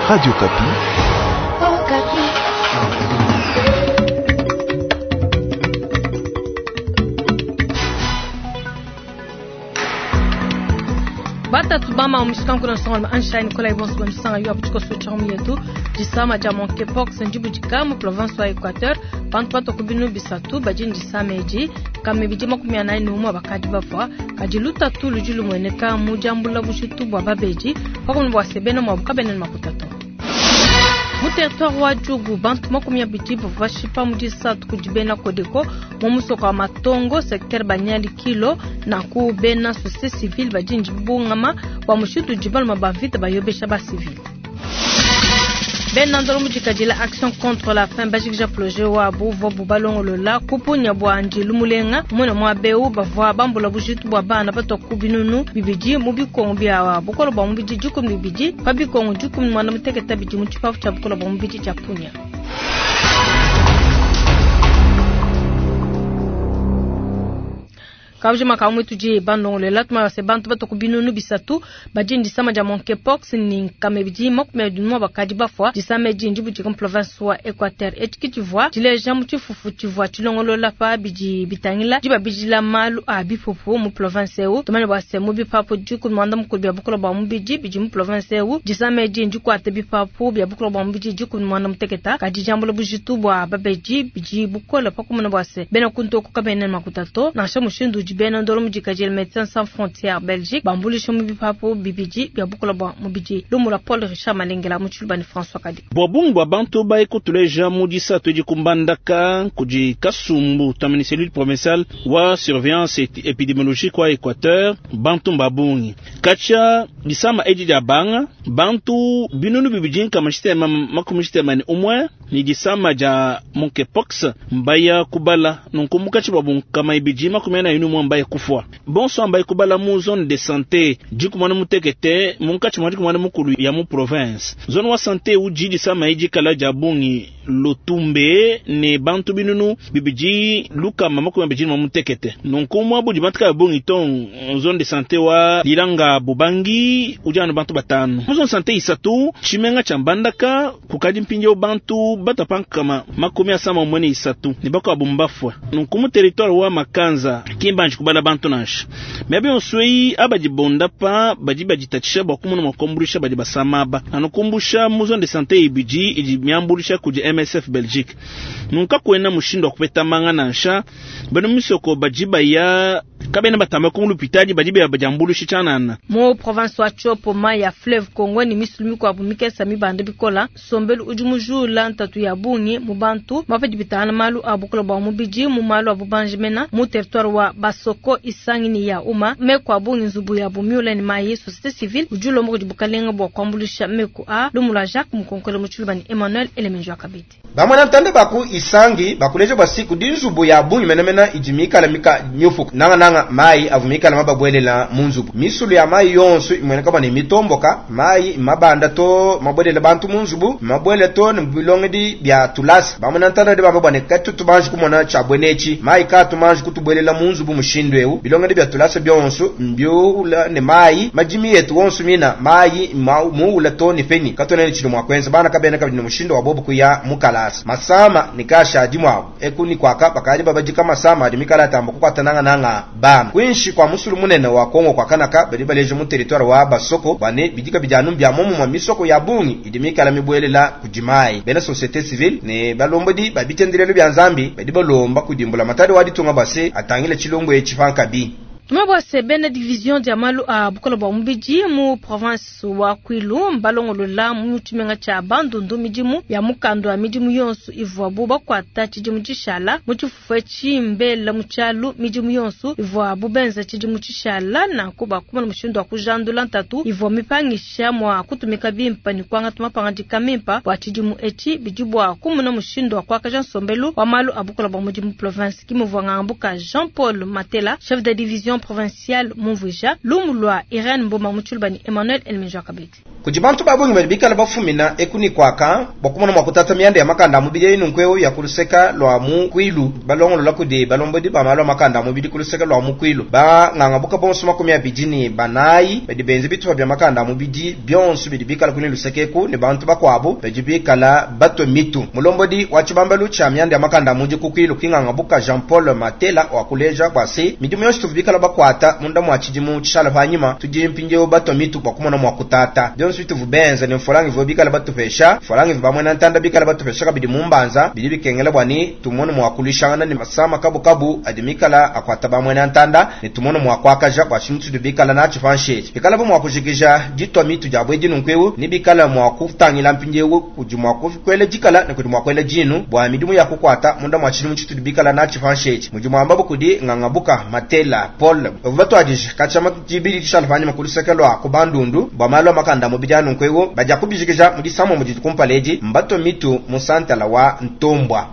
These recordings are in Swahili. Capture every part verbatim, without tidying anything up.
Radio Kapi. Oh, Kapi. Bata tubama umishkangu na songa ansha Nicola Ibonso bamsanga yu abuchiko sochamu yetu jisama jamon kepox njibu jikamu province wa Equateur pantu pato kubinu bisatu bajin jisama eji kame bijima kumia na inu umu bakadi bafwa kajiluta tulu julu mweneka mujambula bushitu bwa babeji wakumu bwa sebeno mwabukabene makutato mu territoire wa Djougou bantu makumya bitibu vashipa mujisa tukujibena kodeko momuso kwa matongo secteur banyali kilo na ku bena société civile bajinji bungama wa mushitu jibal mabavita bayobesha ba civil Ben Nandolo Mujikadila action contre la faim bajikja projet wa buvo bubalongo lola kupunya bwa njilu mulenga muna mwa beu bavwa bambula bujitu bwa bana bato kubinunu bibiji mubikongo bya bukolo bwa mubiji jukum bibiji kabikongo jukum mwana muteketa biji muchipafu cha bukolo bwa mubiji cha punya. Kauje makamu tuje bandongo lela tuma se bantu bato kubinunu bisatu bajindi sama ja monkeypox ni kamebiji mokme dunwa bakadi bafwa disame jinji buji comme province wa Equateur et qui tu vois dile jamu tu fufu tu vois tu longolo la pa biji bitangila jiba biji la malu a bifofu mu province u tumane ba se mu bi papo juku mwanda mu kulbya bukolo ba mu biji biji mu province u disame jinji kwa te bi papo bya bukolo ba mu biji juku mwanda mu teketa kadi jambulo buji tu bwa babeji biji bukolo pa kumuna ba se bena kunto ko kabene makutato na shamu shindu Ben Nandolo Mujikadila Médecins Sans Frontières Belgique bambuli shomu bipapo bibiji ya bukolo ba mubiji lumula Paul Richard Malengela muchulbani François Kadi bobungu ba bantu ba ekotuleja mudisa toji kumbandaka kuji kasumbu tamani cellule provinciale wa surveillance épidémiologique wa Équateur bantu mbabungi kacha bisama eji ya banga bantu binunu bibiji kama sistema makumistema ni umwe ni disama ja monkeypox mbaya kubala nunkumbuka chibabungu kama ibiji makumena inu mbaya kufwa bonso mbaya kubala mu zone de santé jiku mwana mutekete munkachi mwadi kumwana mukulu ya mu province zone wa santé uji disama eji kala jabungi lotumbe ne bantu binunu bibiji luka mamako mbejini mamutekete nunkumu abu jibantka bungi ton zone de santé wa liranga bubangi ujana bantu batanu zone santé isatu chimenga chambandaka kukaji mpinje bantu batapanka kama makumi asama mwene isatu nibako abumbafwa nunkumu territoire wa Makanza kimbanji kubala bantu nash mebi onswei abajibonda pa bajiba jitatisha bakumuna makomburisha bajiba samaba anokumbusha mu zone de santé ibiji ijimyamburisha kuji M S F Belgique nunka kwena mushindo kupeta manga nansha bano misoko bajiba ya kabena batama kumulu pitadi bajiba bajambulu shichanana mo province wa Chopo ma ya fleuve Congo ni misulmi kwa bumike sami bande bikola sombelu ujumujula ntatu ya bungi mubantu mafedi bitana malu abukolo ba mubiji mu malu abubanjimena mu territoire wa Basoko isangini ya uma mekwa bungi nzubu ya bumiula ni mayi société civile ujulo mo kujibukalenga bwa kwambulisha meku a lumula Jacques mukonkole muchulubani Emmanuel Elemenjo akabiti bamwana ntande baku isangi bakuleje basiku dinzubu ya bungi menemena ijimika la mika nyofu nanga nanga mai avumika la mababwelela munzubu misulu ya mai yonsu imweneka bani mitomboka mai mabanda to mabwelela bantu munzubu mabwele to mbilongedi bya tulasi bamwana ntande de babane katu tubanji kumona chabwenechi mai ka tumanji kutubwelela munzubu mushindweu bilongedi bya tulasi byonsu mbyula ne mai majimi yetu wonsu mina mai muula to ni feni katone chilo mwakwenza bana kabene kabini mushindo wa bobu kuya mukala masama nikasha dimwa ekuni kwaka bakali babajika masama adimikala tambo kwatananga nanga bam kwinshi kwa musulu munene wa Kongo kwa kanaka balibalije mu territoire wa Basoko bane bijika bijanu bya momu mu misoko ya bungi idimikala mibwelela kujimai bena société civile ne balombodi babitendirelo bya nzambi badibalomba kudimbula matari wadi tunga base atangile chilongo echifanka bi Tumabwa sebene division ya malu a bukolo ba mbiji mu province wa Kwilu mbalongo lola mu tumenga cha bandundu mijimu ya mukando ya mijimu yonsu ivwa buba kwa tachi jimu chishala muchifufe chimbela muchalu mijimu yonsu ivwa bubenza chijimu chishala na kuba kuma mushindo wa kujandula ntatu ivwa mipangisha mwa kutumika bimpa ni kwanga tumapanga jikamimpa wa chijimu echi bijibwa kumuna mushindo wa kwaka Jean Sombelu wa malu a bukolo ba mjimu province kimu vwa ngambuka Jean Paul Matela chef de division provincial Mumvuja lumulwa Irene Mboma Muchulbani Emmanuel Elminjwa Kabeti kujibantu babungi medibikala bafumina ekuni kwaka bokumona mwakutata miyande ya makanda mubidi inu nkweo ya kuluseka lwa mu kwilu balongolo lakudi balombodi bamalo makanda mubidi kuluseka lwa mu kwilu ba nganga buka bonso makumi abijini banayi medibenzi bitu bya makanda mubidi byonsu bidibikala kuni lusekeku ni bantu bakwabo bedibikala bato mitu mulombodi wachibambalu cha miyande ya makanda muji kukwilu kinganga buka Jean Paul Matela wakuleja kwase midimu yoshi tubikala bakwata munda mwachijimu chishala hanyuma tujimpinjeo bato mitu bakumona mwakutata Suite vubenza ni mfolangi vobikala batu pesha folangi vibamwe na ntanda bikala batu pesha kabidi mumbanza bidi bikengela bwani tumono mwakulishana ni masama kabu kabu adimikala akwata bamwe na ntanda ni tumono mwakwakaja kwa shimtu bikala na chifanshe bikala bo mwakujikija jitwa mitu jabwe jinu nkwewu ni bikala mwakufutangila mpinjewu kujumwa kwele jikala ni kujumwa kwele jinu bwa midimu ya kukwata munda mwachini mchitu bikala na chifanshe mujumwa ambabu kudi ngangabuka Matela Paul vubatu ajish kachama jibiri tishalfanya makulisekelo akubandundu bwa malo makanda mubidi anu nkwewo baja kubijikija mudi samo mudi kumpaleji mbato mitu musantala wa Ntombwa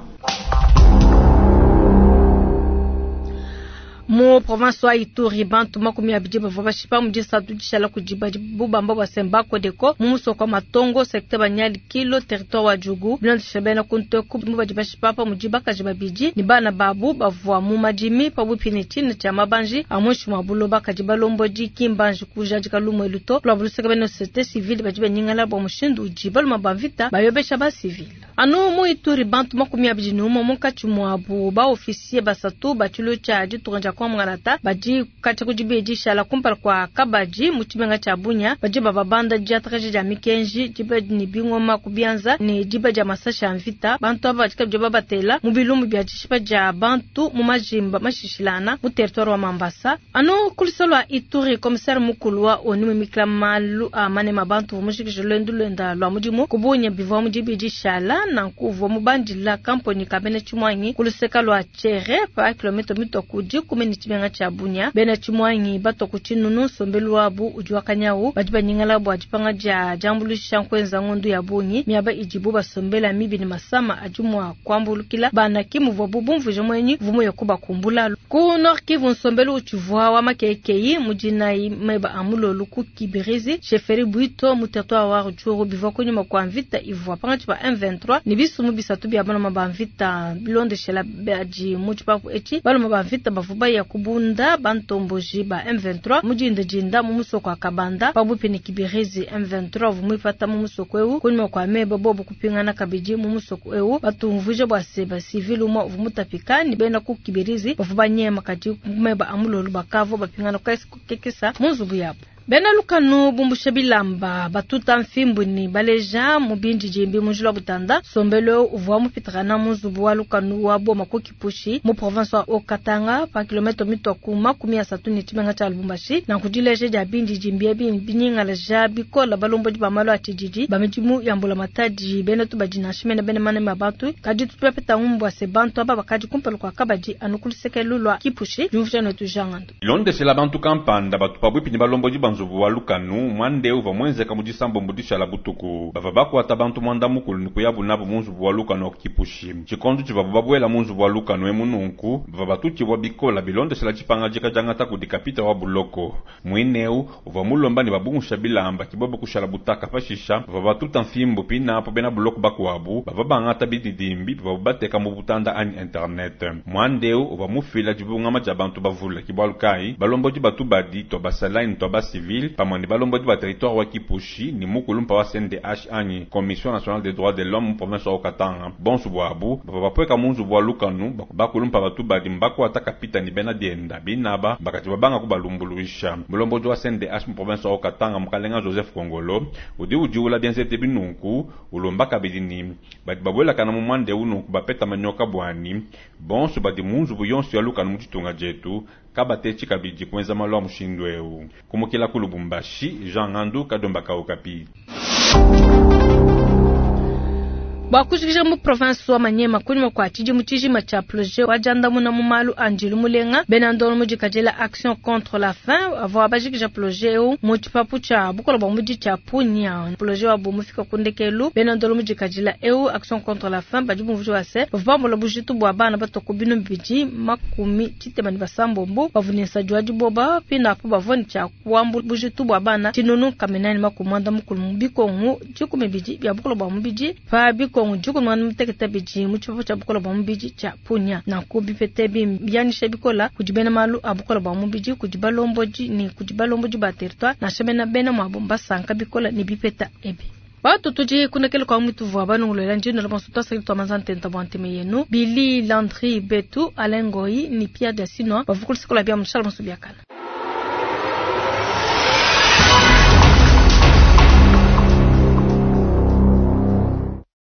mu province wa Ituri bantu makumi abiji bava shipa mudi satu dishala kujiba buba mbaba semba kodeko muso kwa matongo sekte banyali kilo territoire wa Jugu bilan shebena kunto ku mu bajiba shipa pa mujiba kajiba biji ni bana babu bavwa mu majimi pa bupiniti na chama banji amoshi mabulo bakajiba lomboji kimbanji kujaji kalumo eluto lwa buluseka beno société civile bajiba nyingala bo mushindu ujiba luma bavita bayobesha ba civil anu mu Ituri bantu makumi abiji numo mukachi mwabu ba officier basatu bachulo cha jituranja kwa mwanata baji kati kujibeji shala kumpala kwa kabaji muchimenga cha bunya baji babanda jatakaje ja mikenji jibe ni bingoma kubianza ni jibe ja masasha mvita bantu aba batika joba batela mubilumu bya chishipa ja bantu mu majimba mashishilana mu territoire wa Mambasa ano kulisolwa Ituri commissaire mukulwa oni miklamalu amane mabantu mushikije lwendu lwenda lwa mujimu kubunya bivwa mujibeji shala na kuvo mubandila kamponi kabene chimwanyi kuliseka lwa chere pa kilometro mito kuji kumeni chimenga cha bunya bena chimwanyi bato kuchinunu sombelu wabu ujwa kanyawu bajiba nyingala bwa jipanga ja jambulisha nkwenza ngondu ya bunyi miaba ijibu basombela mibi ni masama ajumwa kwambulukila bana kimu vobubu mvuje mwenyi vumo yakuba kumbula ku Nord Kivu sombelu uchuvwa wa makekeyi mujina meba amulo luku kibirizi sheferi buito mutertoa wa ruchuru bivo kunyuma kwa mvita ivwa panga chipa M vingt-trois ni bisumu bisatu bya bana mabamvita bilonde shela baji muchipa ku echi balo mabamvita bavuba ya kubunda bantomboji ba M vingt-trois mujinda jinda mumuso kwa kabanda babupini kibirizi M vingt-trois vumifata mumuso kwewu kunyuma kwa meba bobo kupingana kabiji mumuso kwewu batumvuje bwa seba civil umwa vumutapikani benda ku kibirizi bavuba nyema kati meba amulo lubakavo bapingana kwa kekesa muzubu yapo bena lukanu bumbushe bilamba batuta mfimbu ni baleja mubinji jimbi mujula butanda sombelo uvuwa mupitrana muzubu wa lukanu wabo makokipushi mu province wa Okatanga pa kilometro mito kuma kumia satu ni chimenga cha Lubumbashi na kujileje ja bindi jimbi binyinga la jabi ko la balombo di bamalo atijiji bamejimu yambula mataji bena tu bajina shimena bena mane mabatu kaji tutupeta umbwa se bantu aba bakaji kumpelo kwa kabaji anukuliseke lulwa kipushi jumfja no tujangando londe se la bantu kampanda batu pabupi ni balombo di banzubu wa lukanu mwande uva mwenze kamujisambo mbudisha la butuku bavabako atabantu mwanda mukulu nikuyabu nabu munzubu wa lukanu okipushi chikondu chivabubabuela munzubu wa lukanu emununku bavabatuchi wa bikola bilonde se la chipanga jika jangata kudikapita wa buloko mwineu uva mulomba ni babungusha bilamba kibobo kushala butaka pashisha bavabatuta mfimbo pina hapo bena buloko bakuwabu bavabangata bididimbi bavabateka mubutanda ani internet mwandeu uva mufila jibungama jabantu bavula kibalukai balomboji batu badi to basalaini to basivil pamani balomboji ba territoire wa Kipushi ni mukulu mpa wa C N D H ani Commission nationale des droits de l'homme province wa Okatanga bonsu bwabu bapweka munzu bwa lukanu bakulu mpa batu badi mbako ataka pita ni bena dienda binaba bakati babanga kubalumbuluisha balomboji wa C N D H province wa Okatanga mkalenga Joseph Kongolo udi ujiula bienzete binunku ulombaka bidini badi babwela kana mumande ununku bapeta manyoka bwani bonsu badi munzu buyonsu ya lukanu mchitunga jetu kabate chikabiji kwenza malo mushindweu kumukila ku Lubumbashi Jean Ngandu Kadomba Kaokapi Bakujikisha mu province wa Manyema kuni kwa tiji mutijima cha projet wa janda muna mumalu Anjilu Mulenga benandolo mujikajela action contre la faim ava bajikisha projet u muchipapu cha bukolo ba muji cha punya projet wa bomu fika kundekelu benandolo mujikajela eu action contre la faim bajibu mvujo wase bavambo bujitu bwa bana batokubino mbiji makumi chitemani basambombo bavunisa jwaji boba pina apo bavoni cha kuambu bujitu bwa bana tinunu kamenani makumanda mukulu mbiko ngu chikume biji bya bukolo ba mbiji pa biko ngu juku mwana mtekete biji muchipapu cha bukolo ba mbiji cha punya na kubi petebi byani shebikola kujibena malu abukolo ba mbiji kujibalomboji ni kujibalomboji ba territoire na shemena bena mabomba sanka bikola ni bipeta ebe Batu tuji kunekele kwa mwitu vwa banu ngulela njino la monsuta sa ilito amazante ntabwante meyenu Billy Landry Betu Alengoi ni Pierre Desino bavukul sikola bia mshal monsu biakana